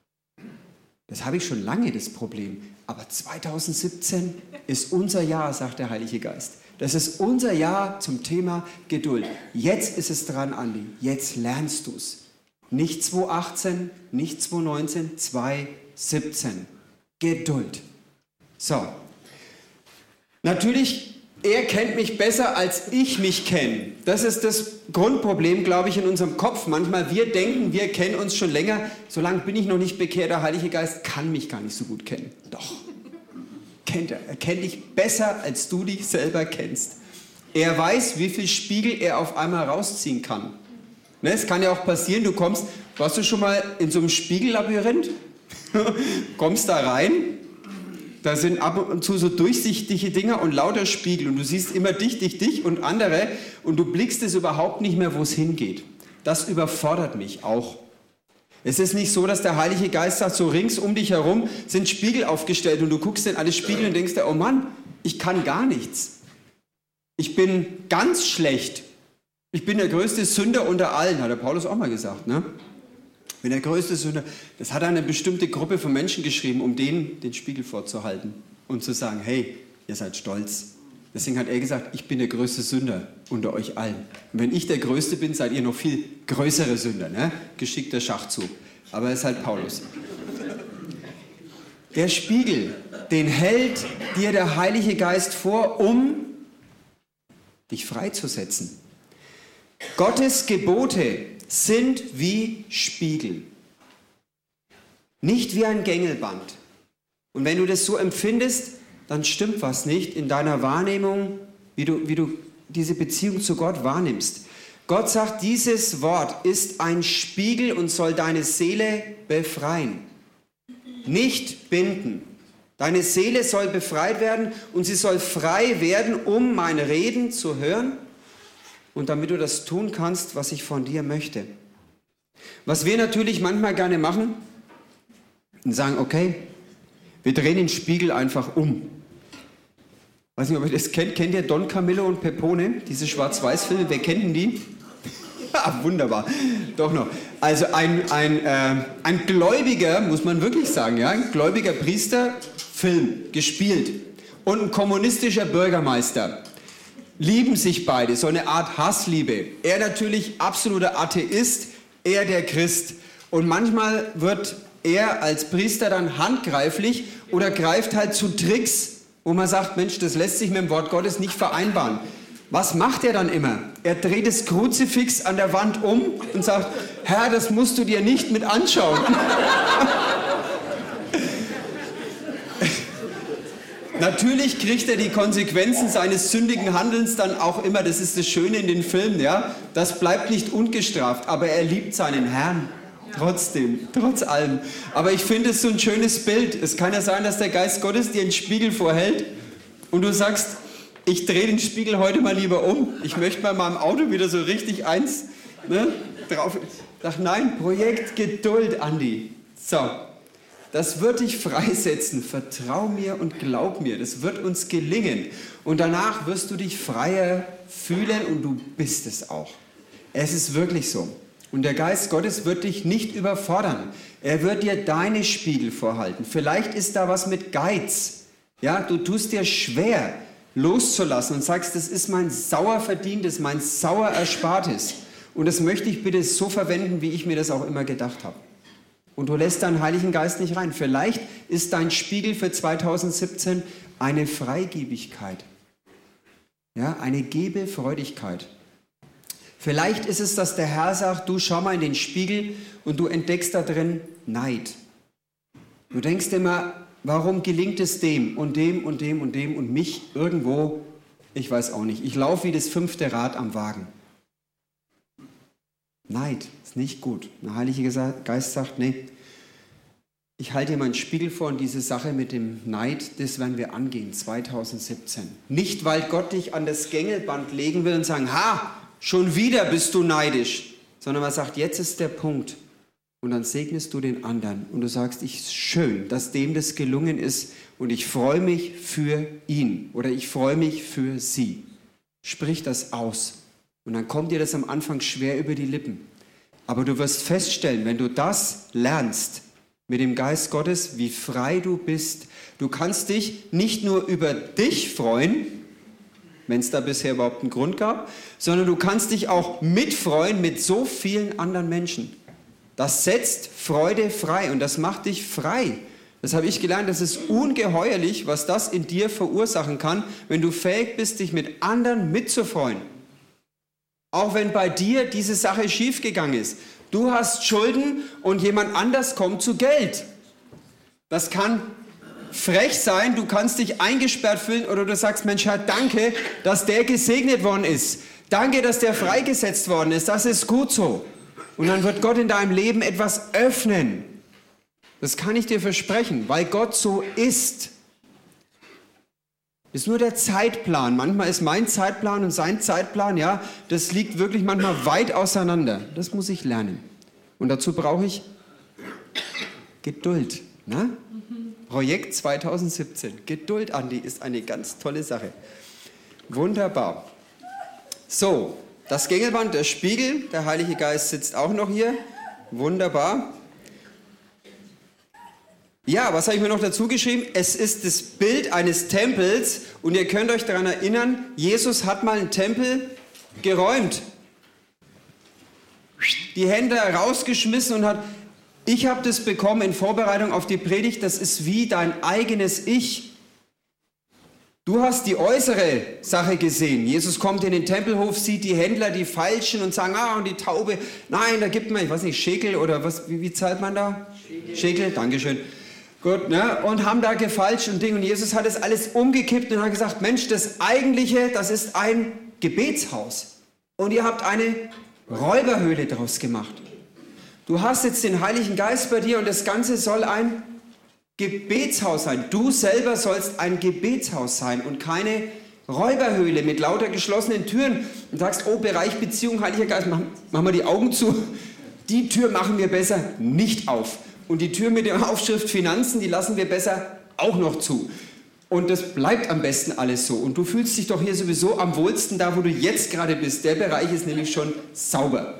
Das habe ich schon lange, das Problem. Aber 2017 ist unser Jahr, sagt der Heilige Geist. Das ist unser Jahr zum Thema Geduld. Jetzt ist es dran, Andi. Jetzt lernst du es. Nicht 2018, nicht 2019, 2017. Geduld. So. Natürlich, er kennt mich besser, als ich mich kenne. Das ist das Grundproblem, glaube ich, in unserem Kopf. Manchmal, wir denken, wir kennen uns schon länger. Solange bin ich noch nicht bekehrt. Der Heilige Geist kann mich gar nicht so gut kennen. Doch. Kennt er. Er kennt dich besser, als du dich selber kennst. Er weiß, wie viel Spiegel er auf einmal rausziehen kann. Ne, es kann ja auch passieren, warst du schon mal in so einem Spiegellabyrinth? Kommst da rein, da sind ab und zu so durchsichtige Dinger und lauter Spiegel und du siehst immer dich und andere und du blickst es überhaupt nicht mehr, wo es hingeht. Das überfordert mich auch. Es ist nicht so, dass der Heilige Geist sagt, so rings um dich herum sind Spiegel aufgestellt und du guckst in alle Spiegel und denkst dir, oh Mann, ich kann gar nichts. Ich bin ganz schlecht. Ich bin der größte Sünder unter allen, hat der Paulus auch mal gesagt, ne? Ich bin der größte Sünder. Das hat eine bestimmte Gruppe von Menschen geschrieben, um denen den Spiegel vorzuhalten und zu sagen, hey, ihr seid stolz. Deswegen hat er gesagt, ich bin der größte Sünder unter euch allen. Und wenn ich der Größte bin, seid ihr noch viel größere Sünder, ne? Geschickter Schachzug. Aber es ist halt Paulus. Der Spiegel, den hält dir der Heilige Geist vor, um dich freizusetzen. Gottes Gebote sind wie Spiegel, nicht wie ein Gängelband. Und wenn du das so empfindest, dann stimmt was nicht in deiner Wahrnehmung, wie du diese Beziehung zu Gott wahrnimmst. Gott sagt, dieses Wort ist ein Spiegel und soll deine Seele befreien, nicht binden. Deine Seele soll befreit werden und sie soll frei werden, um mein Reden zu hören. Und damit du das tun kannst, was ich von dir möchte. Was wir natürlich manchmal gerne machen, und sagen, okay, wir drehen den Spiegel einfach um. Weiß nicht, ob ihr das kennt. Kennt ihr Don Camillo und Pepone? Diese Schwarz-Weiß-Filme, wer kennt denn die? Ah, wunderbar, doch noch. Also ein Gläubiger, muss man wirklich sagen, ja, ein gläubiger Priester, Film, gespielt. Und ein kommunistischer Bürgermeister. Lieben sich beide, so eine Art Hassliebe. Er natürlich absoluter Atheist, er der Christ. Und manchmal wird er als Priester dann handgreiflich oder greift halt zu Tricks, wo man sagt, Mensch, das lässt sich mit dem Wort Gottes nicht vereinbaren. Was macht er dann immer? Er dreht das Kruzifix an der Wand um und sagt, Herr, das musst du dir nicht mit anschauen. Natürlich kriegt er die Konsequenzen seines sündigen Handelns dann auch immer, das ist das Schöne in den Filmen, ja, das bleibt nicht ungestraft, aber er liebt seinen Herrn trotzdem, trotz allem. Aber ich finde es so ein schönes Bild. Es kann ja sein, dass der Geist Gottes dir einen Spiegel vorhält und du sagst, ich drehe den Spiegel heute mal lieber um, ich möchte bei meinem Auto wieder so richtig eins drauf. Sag nein, Projekt Geduld, Andi. So. Das wird dich freisetzen. Vertrau mir und glaub mir. Das wird uns gelingen. Und danach wirst du dich freier fühlen und du bist es auch. Es ist wirklich so. Und der Geist Gottes wird dich nicht überfordern. Er wird dir deine Spiegel vorhalten. Vielleicht ist da was mit Geiz. Ja, du tust dir schwer loszulassen und sagst, das ist mein sauer Verdientes, mein sauer Erspartes. Und das möchte ich bitte so verwenden, wie ich mir das auch immer gedacht habe. Und du lässt deinen Heiligen Geist nicht rein. Vielleicht ist dein Spiegel für 2017 eine Freigebigkeit. Ja, eine Gebefreudigkeit. Vielleicht ist es, dass der Herr sagt, du schau mal in den Spiegel und du entdeckst da drin Neid. Du denkst immer, warum gelingt es dem und dem und dem und dem und mich irgendwo, ich weiß auch nicht. Ich laufe wie das 5. Rad am Wagen. Neid ist nicht gut. Der Heilige Geist sagt, nee, ich halte dir meinen Spiegel vor und diese Sache mit dem Neid, das werden wir angehen, 2017. Nicht, weil Gott dich an das Gängelband legen will und sagen, ha, schon wieder bist du neidisch, sondern er sagt, jetzt ist der Punkt. Und dann segnest du den anderen und du sagst, schön, dass dem das gelungen ist und ich freue mich für ihn oder ich freue mich für sie. Sprich das aus. Und dann kommt dir das am Anfang schwer über die Lippen. Aber du wirst feststellen, wenn du das lernst mit dem Geist Gottes, wie frei du bist, du kannst dich nicht nur über dich freuen, wenn es da bisher überhaupt einen Grund gab, sondern du kannst dich auch mitfreuen mit so vielen anderen Menschen. Das setzt Freude frei und das macht dich frei. Das habe ich gelernt, das ist ungeheuerlich, was das in dir verursachen kann, wenn du fähig bist, dich mit anderen mitzufreuen. Auch wenn bei dir diese Sache schiefgegangen ist. Du hast Schulden und jemand anders kommt zu Geld. Das kann frech sein, du kannst dich eingesperrt fühlen oder du sagst, Mensch, Herr, danke, dass der gesegnet worden ist. Danke, dass der freigesetzt worden ist. Das ist gut so. Und dann wird Gott in deinem Leben etwas öffnen. Das kann ich dir versprechen, weil Gott so ist. Ist nur der Zeitplan. Manchmal ist mein Zeitplan und sein Zeitplan, ja, das liegt wirklich manchmal weit auseinander. Das muss ich lernen. Und dazu brauche ich Geduld. Ne? Projekt 2017. Geduld, Andi, ist eine ganz tolle Sache. Wunderbar. So, das Gängelband, der Spiegel, der Heilige Geist sitzt auch noch hier. Wunderbar. Ja, was habe ich mir noch dazu geschrieben? Es ist das Bild eines Tempels und ihr könnt euch daran erinnern, Jesus hat mal einen Tempel geräumt. Die Hände rausgeschmissen und hat, ich habe das bekommen in Vorbereitung auf die Predigt, das ist wie dein eigenes Ich. Du hast die äußere Sache gesehen. Jesus kommt in den Tempelhof, sieht die Händler, die feilschen und sagen, und die Taube, nein, da gibt man, ich weiß nicht, Schekel oder was, wie zahlt man da? Schekel, Dankeschön. Gut, ne? Und haben da gefalscht und Ding. Und Jesus hat es alles umgekippt und hat gesagt, Mensch, das Eigentliche, das ist ein Gebetshaus. Und ihr habt eine Räuberhöhle draus gemacht. Du hast jetzt den Heiligen Geist bei dir und das Ganze soll ein Gebetshaus sein. Du selber sollst ein Gebetshaus sein und keine Räuberhöhle mit lauter geschlossenen Türen. Und sagst, oh, Bereich Beziehung, Heiliger Geist, machen wir die Augen zu. Die Tür machen wir besser nicht auf. Und die Tür mit der Aufschrift Finanzen, die lassen wir besser auch noch zu. Und das bleibt am besten alles so. Und du fühlst dich doch hier sowieso am wohlsten da, wo du jetzt gerade bist. Der Bereich ist nämlich schon sauber.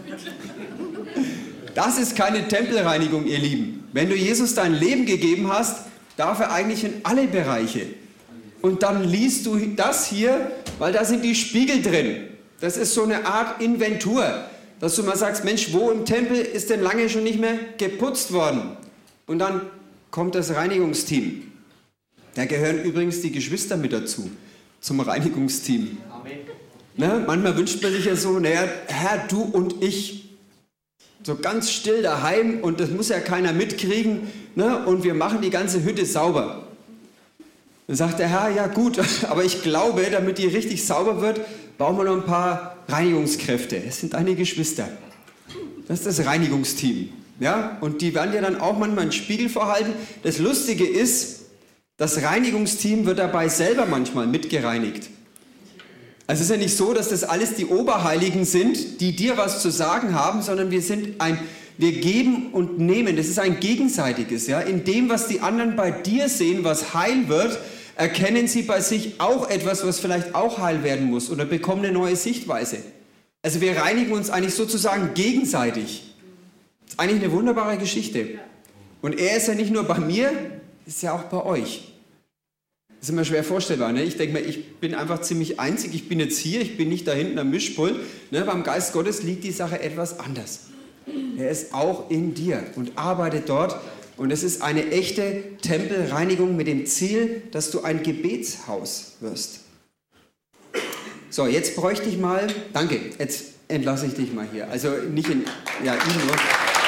Das ist keine Tempelreinigung, ihr Lieben. Wenn du Jesus dein Leben gegeben hast, darf er eigentlich in alle Bereiche. Und dann liest du das hier, weil da sind die Spiegel drin. Das ist so eine Art Inventur. Dass du mal sagst, Mensch, wo im Tempel ist denn lange schon nicht mehr geputzt worden? Und dann kommt das Reinigungsteam. Da gehören übrigens die Geschwister mit dazu, zum Reinigungsteam. Amen. Ne? Manchmal wünscht man sich ja so, naja, Herr, du und ich, so ganz still daheim und das muss ja keiner mitkriegen, ne? Und wir machen die ganze Hütte sauber. Dann sagt der Herr, ja gut, aber ich glaube, damit die richtig sauber wird, brauchen wir noch ein paar Reinigungskräfte. Es sind deine Geschwister. Das ist das Reinigungsteam. Ja? Und die werden ja dann auch manchmal einen Spiegel vorhalten. Das Lustige ist, das Reinigungsteam wird dabei selber manchmal mitgereinigt. Also es ist ja nicht so, dass das alles die Oberheiligen sind, die dir was zu sagen haben, sondern wir geben und nehmen. Das ist ein gegenseitiges. Ja? In dem, was die anderen bei dir sehen, was heil wird, erkennen sie bei sich auch etwas, was vielleicht auch heil werden muss oder bekommen eine neue Sichtweise. Also wir reinigen uns eigentlich sozusagen gegenseitig. Das ist eigentlich eine wunderbare Geschichte. Und er ist ja nicht nur bei mir, ist ja auch bei euch. Das ist immer schwer vorstellbar. Ne? Ich denke mir, ich bin einfach ziemlich einzig. Ich bin jetzt hier, ich bin nicht da hinten am Mischpult. Ne? Beim Geist Gottes liegt die Sache etwas anders. Er ist auch in dir und arbeitet dort. Und es ist eine echte Tempelreinigung mit dem Ziel, dass du ein Gebetshaus wirst. So, jetzt bräuchte ich mal, danke, jetzt entlasse ich dich mal hier. Also nicht in, ja, ihn nur.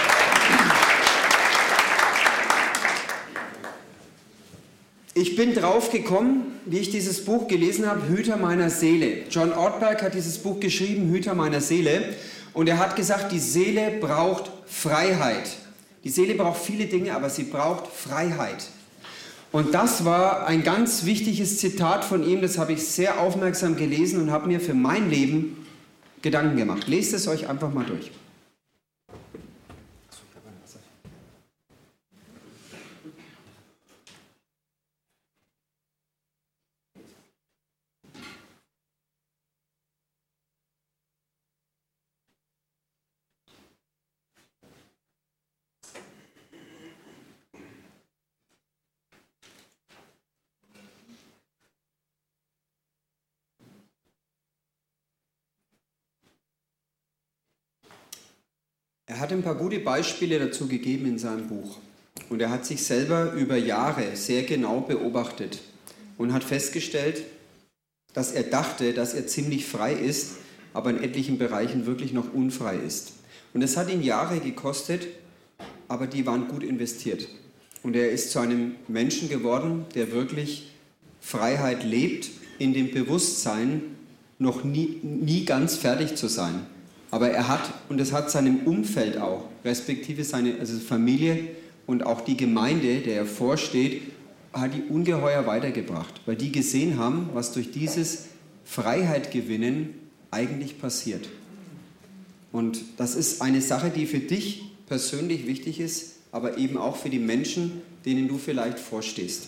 Ich bin drauf gekommen, wie ich dieses Buch gelesen habe, Hüter meiner Seele. John Ortberg hat dieses Buch geschrieben, Hüter meiner Seele. Und er hat gesagt, die Seele braucht Freiheit. Die Seele braucht viele Dinge, aber sie braucht Freiheit. Und das war ein ganz wichtiges Zitat von ihm, das habe ich sehr aufmerksam gelesen und habe mir für mein Leben Gedanken gemacht. Lest es euch einfach mal durch. Er hat ein paar gute Beispiele dazu gegeben in seinem Buch. Und er hat sich selber über Jahre sehr genau beobachtet und hat festgestellt, dass er dachte, dass er ziemlich frei ist, aber in etlichen Bereichen wirklich noch unfrei ist. Und es hat ihn Jahre gekostet, aber die waren gut investiert. Und er ist zu einem Menschen geworden, der wirklich Freiheit lebt, in dem Bewusstsein, noch nie ganz fertig zu sein. Aber er hat, und das hat seinem Umfeld auch, respektive seine Familie und auch die Gemeinde, der er vorsteht, hat die ungeheuer weitergebracht, weil die gesehen haben, was durch dieses Freiheit gewinnen eigentlich passiert. Und das ist eine Sache, die für dich persönlich wichtig ist, aber eben auch für die Menschen, denen du vielleicht vorstehst.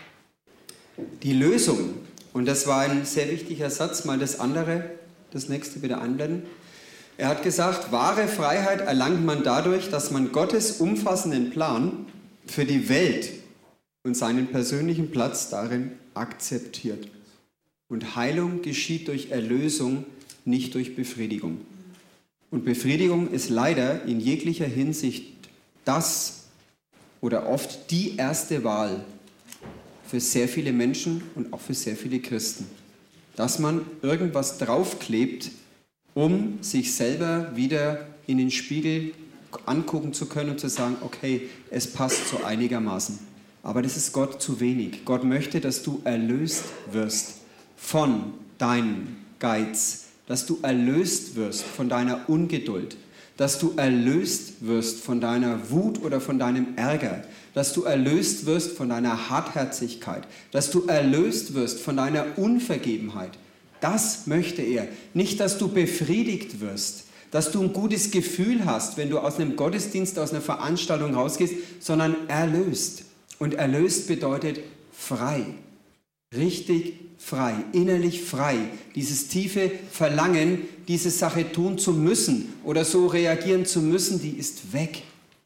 Die Lösung, und das war ein sehr wichtiger Satz, mal das nächste bitte einblenden. Er hat gesagt, wahre Freiheit erlangt man dadurch, dass man Gottes umfassenden Plan für die Welt und seinen persönlichen Platz darin akzeptiert. Und Heilung geschieht durch Erlösung, nicht durch Befriedigung. Und Befriedigung ist leider in jeglicher Hinsicht das oder oft die erste Wahl für sehr viele Menschen und auch für sehr viele Christen. Dass man irgendwas draufklebt, um sich selber wieder in den Spiegel angucken zu können und zu sagen, okay, es passt so einigermaßen. Aber das ist Gott zu wenig. Gott möchte, dass du erlöst wirst von deinem Geiz, dass du erlöst wirst von deiner Ungeduld, dass du erlöst wirst von deiner Wut oder von deinem Ärger, dass du erlöst wirst von deiner Hartherzigkeit, dass du erlöst wirst von deiner Unvergebenheit. Das möchte er. Nicht, dass du befriedigt wirst, dass du ein gutes Gefühl hast, wenn du aus einem Gottesdienst, aus einer Veranstaltung rausgehst, sondern erlöst. Und erlöst bedeutet frei. Richtig frei, innerlich frei. Dieses tiefe Verlangen, diese Sache tun zu müssen oder so reagieren zu müssen, die ist weg.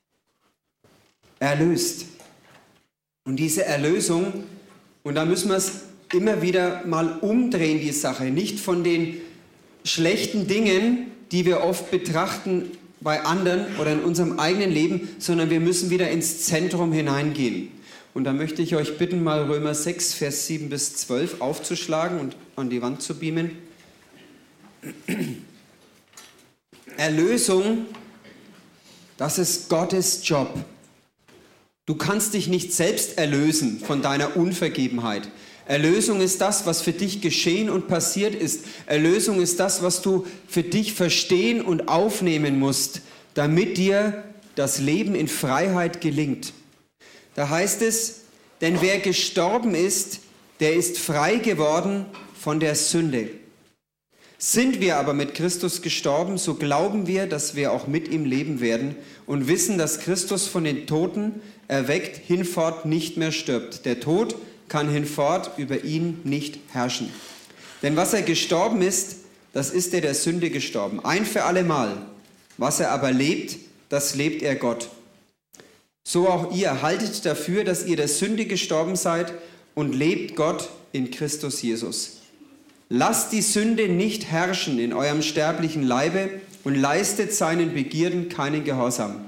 Erlöst. Und diese Erlösung, und da müssen wir es immer wieder mal umdrehen, die Sache. Nicht von den schlechten Dingen, die wir oft betrachten bei anderen oder in unserem eigenen Leben, sondern wir müssen wieder ins Zentrum hineingehen. Und da möchte ich euch bitten, mal Römer 6, Vers 7 bis 12 aufzuschlagen und an die Wand zu beamen. Erlösung, das ist Gottes Job. Du kannst dich nicht selbst erlösen von deiner Unvergebenheit. Erlösung ist das, was für dich geschehen und passiert ist. Erlösung ist das, was du für dich verstehen und aufnehmen musst, damit dir das Leben in Freiheit gelingt. Da heißt es, denn wer gestorben ist, der ist frei geworden von der Sünde. Sind wir aber mit Christus gestorben, so glauben wir, dass wir auch mit ihm leben werden und wissen, dass Christus von den Toten erweckt hinfort nicht mehr stirbt. Der Tod kann hinfort über ihn nicht herrschen. Denn was er gestorben ist, das ist er der Sünde gestorben. Ein für allemal. Was er aber lebt, das lebt er Gott. So auch ihr haltet dafür, dass ihr der Sünde gestorben seid und lebt Gott in Christus Jesus. Lasst die Sünde nicht herrschen in eurem sterblichen Leibe und leistet seinen Begierden keinen Gehorsam.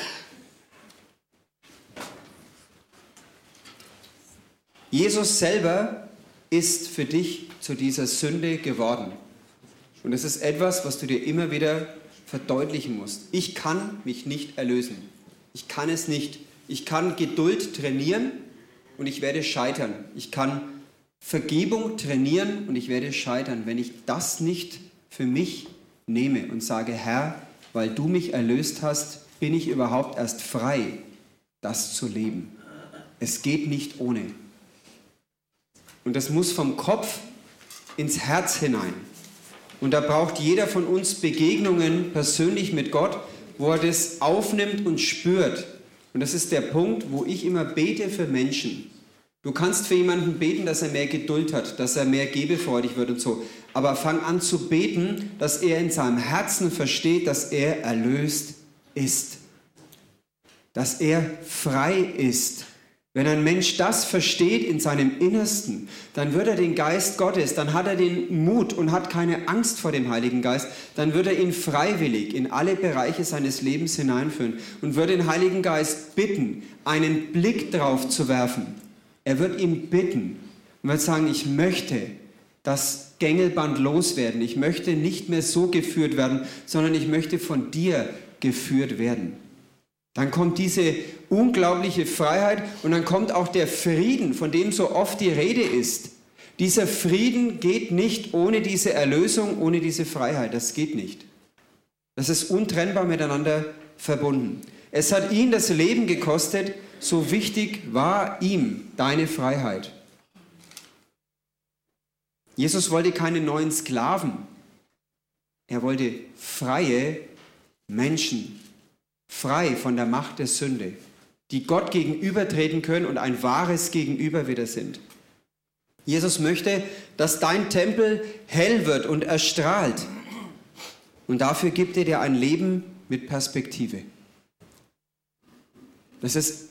Jesus selber ist für dich zu dieser Sünde geworden. Und das ist etwas, was du dir immer wieder verdeutlichen musst. Ich kann mich nicht erlösen. Ich kann es nicht. Ich kann Geduld trainieren und ich werde scheitern. Ich kann Vergebung trainieren und ich werde scheitern, wenn ich das nicht für mich nehme und sage, Herr, weil du mich erlöst hast, bin ich überhaupt erst frei, das zu leben. Es geht nicht ohne. Und das muss vom Kopf ins Herz hinein. Und da braucht jeder von uns Begegnungen persönlich mit Gott, wo er das aufnimmt und spürt. Und das ist der Punkt, wo ich immer bete für Menschen. Du kannst für jemanden beten, dass er mehr Geduld hat, dass er mehr gebefreudig wird und so. Aber fang an zu beten, dass er in seinem Herzen versteht, dass er erlöst ist. Dass er frei ist. Wenn ein Mensch das versteht in seinem Innersten, dann wird er den Geist Gottes, dann hat er den Mut und hat keine Angst vor dem Heiligen Geist, dann wird er ihn freiwillig in alle Bereiche seines Lebens hineinführen und wird den Heiligen Geist bitten, einen Blick drauf zu werfen. Er wird ihn bitten und wird sagen, ich möchte das Gängelband loswerden, ich möchte nicht mehr so geführt werden, sondern ich möchte von dir geführt werden. Dann kommt diese unglaubliche Freiheit und dann kommt auch der Frieden, von dem so oft die Rede ist. Dieser Frieden geht nicht ohne diese Erlösung, ohne diese Freiheit. Das geht nicht. Das ist untrennbar miteinander verbunden. Es hat ihn das Leben gekostet, so wichtig war ihm deine Freiheit. Jesus wollte keine neuen Sklaven. Er wollte freie Menschen. Frei von der Macht der Sünde, die Gott gegenübertreten können und ein wahres Gegenüber wieder sind. Jesus möchte, dass dein Tempel hell wird und erstrahlt. Und dafür gibt er dir ein Leben mit Perspektive. Das ist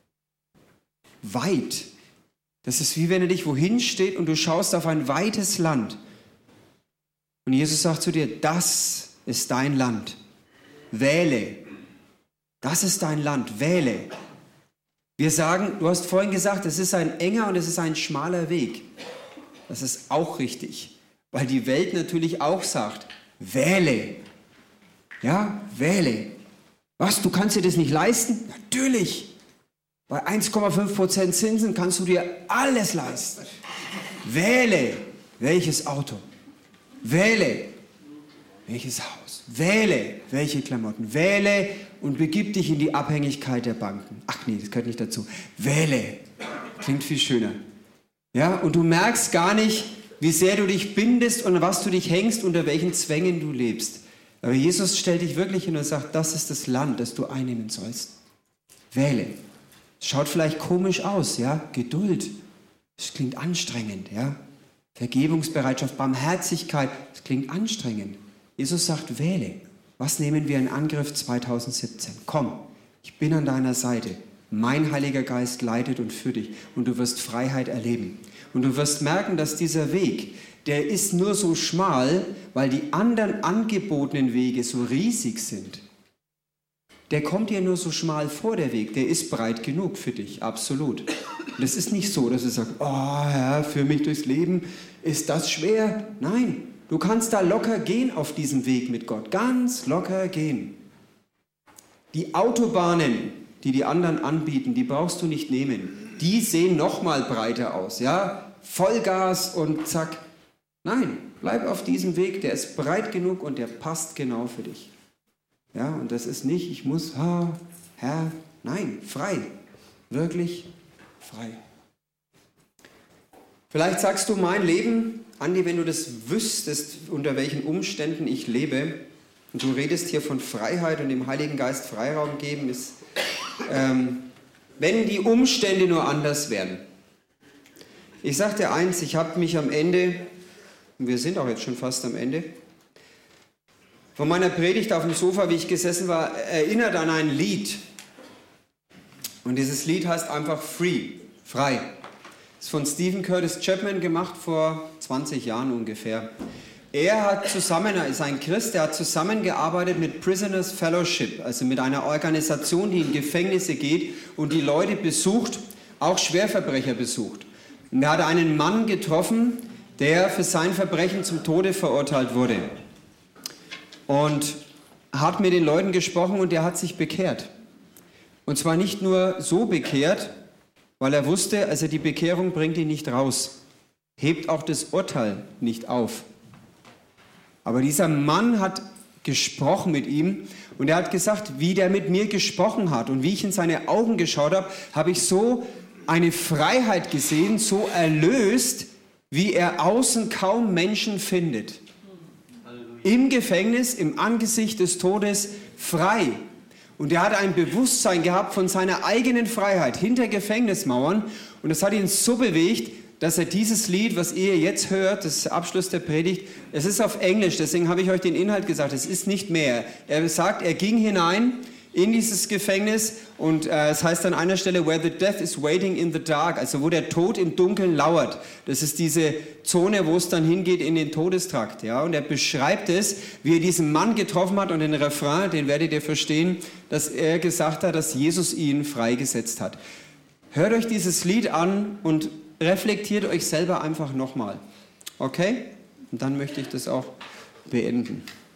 weit. Das ist wie wenn er dich wohin steht und du schaust auf ein weites Land. Und Jesus sagt zu dir, das ist dein Land. Wähle. Das ist dein Land, wähle. Wir sagen, du hast vorhin gesagt, es ist ein enger und es ist ein schmaler Weg. Das ist auch richtig, weil die Welt natürlich auch sagt, wähle. Ja, wähle. Was, du kannst dir das nicht leisten? Natürlich. Bei 1,5% Zinsen kannst du dir alles leisten. Wähle. Welches Auto? Wähle. Welches Haus? Wähle. Welche Klamotten? Wähle und begib dich in die Abhängigkeit der Banken. Ach nee, das gehört nicht dazu. Wähle. Klingt viel schöner. Ja, und du merkst gar nicht, wie sehr du dich bindest und was du dich hängst, unter welchen Zwängen du lebst. Aber Jesus stellt dich wirklich hin und sagt, das ist das Land, das du einnehmen sollst. Wähle. Schaut vielleicht komisch aus, ja? Geduld. Das klingt anstrengend, ja? Vergebungsbereitschaft, Barmherzigkeit, das klingt anstrengend. Jesus sagt, wähle. Was nehmen wir in Angriff 2017? Komm, ich bin an deiner Seite. Mein Heiliger Geist leitet und führt dich und du wirst Freiheit erleben. Und du wirst merken, dass dieser Weg, der ist nur so schmal, weil die anderen angebotenen Wege so riesig sind. Der kommt dir nur so schmal vor, der Weg. Der ist breit genug für dich, absolut. Und es ist nicht so, dass du sagst, oh Herr, für mich durchs Leben ist das schwer. Nein, Du kannst da locker gehen auf diesem Weg mit Gott, ganz locker gehen. Die Autobahnen, die die anderen anbieten, die brauchst du nicht nehmen. Die sehen noch mal breiter aus, ja? Vollgas und zack. Nein, bleib auf diesem Weg, der ist breit genug und der passt genau für dich. Ja, und das ist nicht, ich muss, Herr, nein, frei, wirklich frei. Vielleicht sagst du, mein Leben, Andi, wenn du das wüsstest, unter welchen Umständen ich lebe, und du redest hier von Freiheit und dem Heiligen Geist Freiraum geben, ist, wenn die Umstände nur anders wären. Ich sage dir eins, ich habe mich am Ende, und wir sind auch jetzt schon fast am Ende, von meiner Predigt auf dem Sofa, wie ich gesessen war, erinnert an ein Lied. Und dieses Lied heißt einfach Free, frei. Das ist von Stephen Curtis Chapman gemacht, vor 20 Jahren ungefähr. Er ist ein Christ, der hat zusammengearbeitet mit Prisoners Fellowship, also mit einer Organisation, die in Gefängnisse geht und die Leute besucht, auch Schwerverbrecher besucht. Und er hat einen Mann getroffen, der für sein Verbrechen zum Tode verurteilt wurde. Und hat mit den Leuten gesprochen und der hat sich bekehrt. Und zwar nicht nur so bekehrt, weil er wusste, also die Bekehrung bringt ihn nicht raus, hebt auch das Urteil nicht auf. Aber dieser Mann hat gesprochen mit ihm und er hat gesagt, wie der mit mir gesprochen hat und wie ich in seine Augen geschaut habe, habe ich so eine Freiheit gesehen, so erlöst, wie er außen kaum Menschen findet. Im Gefängnis, im Angesicht des Todes, frei. Und er hat ein Bewusstsein gehabt von seiner eigenen Freiheit hinter Gefängnismauern. Und das hat ihn so bewegt, dass er dieses Lied, was ihr jetzt hört, das ist der Abschluss der Predigt, es ist auf Englisch, deswegen habe ich euch den Inhalt gesagt, es ist nicht mehr. Er sagt, er ging hinein in dieses Gefängnis und es heißt an einer Stelle, where the death is waiting in the dark, also wo der Tod im Dunkeln lauert. Das ist diese Zone, wo es dann hingeht in den Todestrakt. Ja? Und er beschreibt es, wie er diesen Mann getroffen hat und den Refrain, den werdet ihr verstehen, dass er gesagt hat, dass Jesus ihn freigesetzt hat. Hört euch dieses Lied an und reflektiert euch selber einfach nochmal. Okay? Und dann möchte ich das auch beenden.